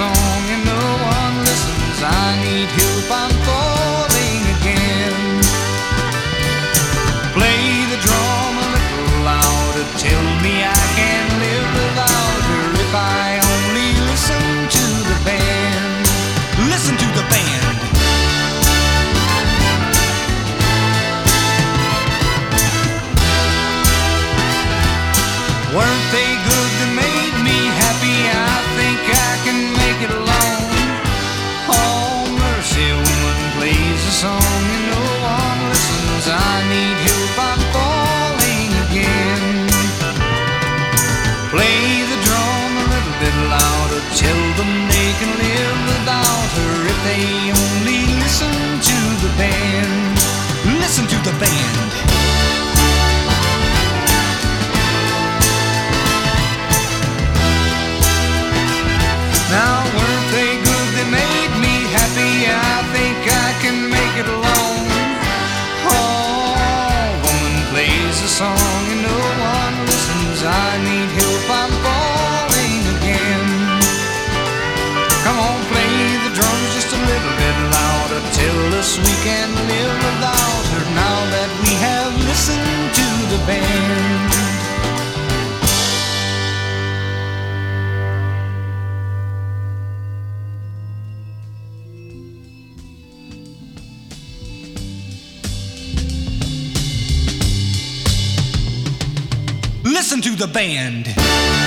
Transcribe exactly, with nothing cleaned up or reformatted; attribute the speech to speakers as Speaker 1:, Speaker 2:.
Speaker 1: song and no one listens. I need help, I'm falling again. Play the drum a little louder, tell me I can live without her if I only listen to the band. Listen to the band. Weren't they good that made me happy? I think I can make it alone. Oh, mercy, woman plays a song and no one listens. I need help, I'm falling again. Play the drum a little bit louder, tell them they can live without her if they only listen to the band. Listen to the band. Now weren't they good, they made me happy? I think I can make it alone. Oh, woman plays a song and no one listens. I need help, I'm falling again. Come on, play the drums just a little bit louder, tell us we can live without her now that we have listened to the band. Listen to the band.